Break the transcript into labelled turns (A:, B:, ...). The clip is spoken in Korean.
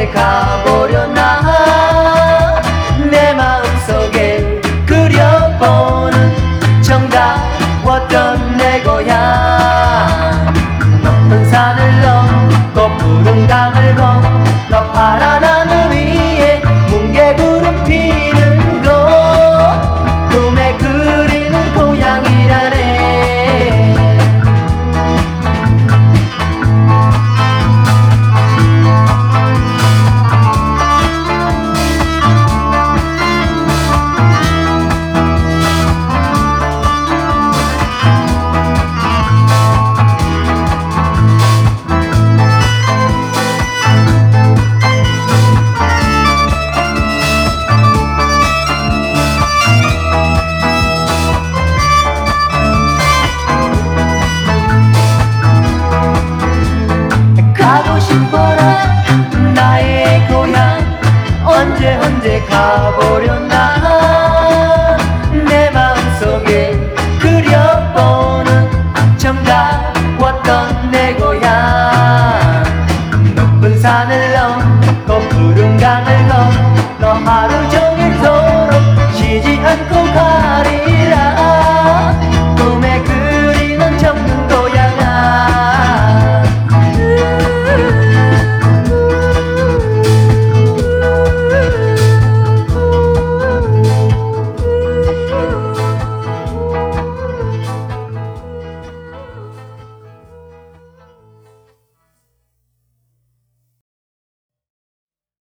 A: 언제 가보려나. 내 마음속에 그려보는 정다웠던 내 고향. 높은 산을 넘고 푸른 강을 건너 파란 하늘 위에 뭉게구름 피는 곳, 꿈에 그리는 고향이라네. 가고 싶어라 나의 고향. 언제 가보려나. 내 마음속에 그려보는 정다웠던 내 고향. 높은 산을 넘고 푸른 강을 건너 하루